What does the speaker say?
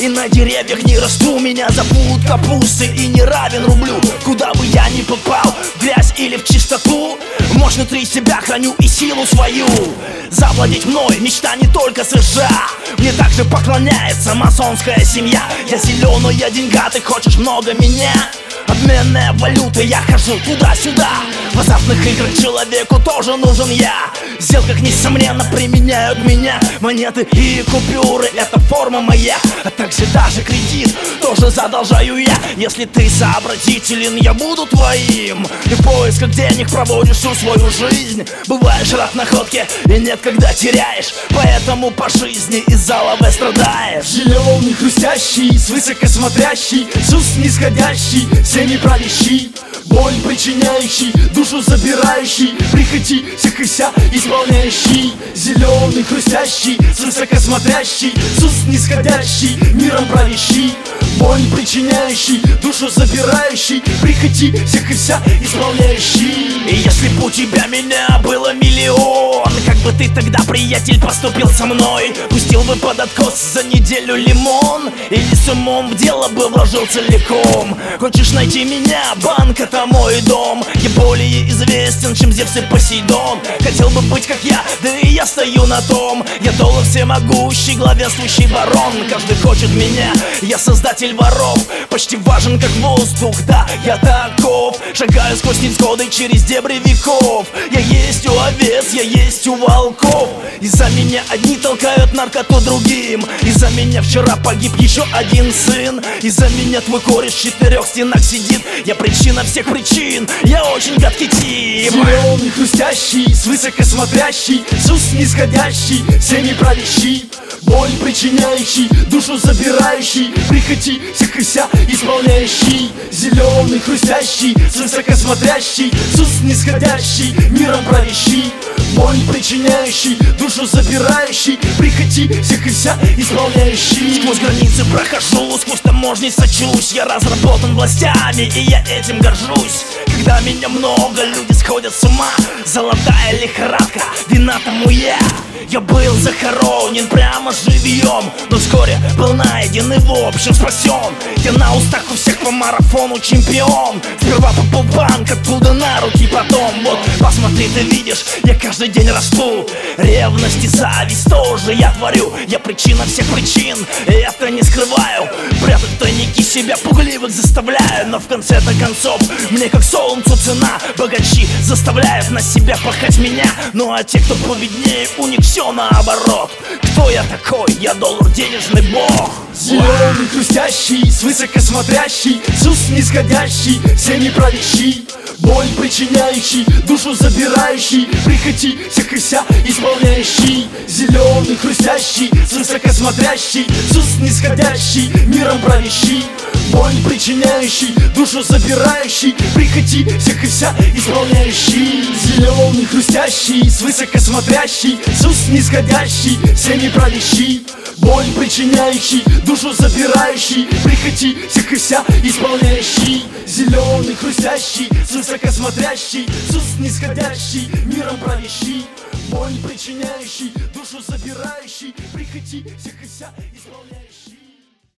и на деревьях не расту. Меня зовут капустой и не равен рублю. Куда бы я ни попал, в грязь или в чистоту, мощь внутри себя храню и силу свою. Завладеть мной мечта не только США, мне также поклоняется масонская семья. Я зеленый, я деньгатый, хочешь много меня? Обменная валюта, я хожу туда-сюда. В азартных играх человеку тоже нужен я. В сделках несомненно применяют меня. Монеты и купюры — это форма моя, а также даже кредит тоже задолжаю я. Если ты сообразителен, я буду твоим. Ты в поисках денег проводишь всю свою жизнь. Бываешь рад находке и нет, когда теряешь. Поэтому по жизни из-за лавы страдаешь. Зеленый, хрустящий, свысока смотрящий, с уст нисходящий, всеми правящий, боль причиняющий, душу забирающий, прихоти всех и вся исполняющий. Зеленый, хрустящий, свысока смотрящий, с уст нисходящий, миром правящий, боль причиняющий, душу забирающий, прихоти всех и вся исполняющий. И если б у тебя меня было миллион, как бы ты тогда, приятель, поступил со мной? Пустил бы под откос за неделю лимон, или с умом в дело бы вложил целиком? Хочешь найти меня? Банк — это мой дом. Я более известен, чем Зевс и Посейдон. Хотел бы быть как я, да и я стою на том. Я доллар всемогущий, главенствующий барон. Каждый хочет меня, я создатель воров. Почти важен как воздух, да, я таков. Шагаю сквозь невзгоды через дебри веков. Я есть у овец, я есть у волков. Из-за меня одни толкают наркоту другим. Из-за меня вчера погиб еще один сын. Из-за меня твой кореш в 4 стенах сидит. Я причина всех причин, я очень гадкий тип. Зеленый, хрустящий, свысока смотрящий, с уст нисходящий, всеми правящий, боль причиняющий, душу забирающий, прихоти всех и вся исполняющий. Зеленый, хрустящий, свысока смотрящий, с уст нисходящий, миром правящий, боль причиняющий, душу забирающий, прихоти всех и вся исполняющий. Сквозь границы прохожу, сквозь таможни сочусь. Я разработан властями, и я этим горжусь. Когда меня много, люди сходят с ума. Золотая лихорадка, вина тому я. Я был захоронен прямо живьем, но вскоре был найден и в общем спасен. Я на устах у всех по марафону чемпион. Сперва попал в банк, оттуда на руки потом. Вот посмотри, ты видишь, я каждый день расту. Ревность и зависть тоже я творю. Я причина всех причин, и это не скрываю. Прятать в тайники себя пугливых заставляю. Но в конце-то концов мне как солнцу цена. Богачи заставляют на себя пахать меня. Ну а те, кто поведнее, у них все наоборот. Кто я такой? Я доллар, денежный бог. Зеленый, хрустящий, свысока смотрящий, с уст нисходящий, всеми правящий, боль причиняющий, душу забирающий, прихоти всех и вся исполняющий. Зеленый, хрустящий, свысока смотрящий, с уст нисходящий, миром правящий, боль причиняющий, душу забирающий, прихоти всех и вся исполняющий. Зеленый, хрустящий, свысока смотрящий, с уст нисходящий, всеми правящий, боль причиняющий, душу забирающий, прихоти всех и вся исполняющий. Зеленый, хрустящий, свысока смотрящий, с уст нисходящий, миром правящий, боль причиняющий, душу забирающий, прихоти всех и вся исполняющий.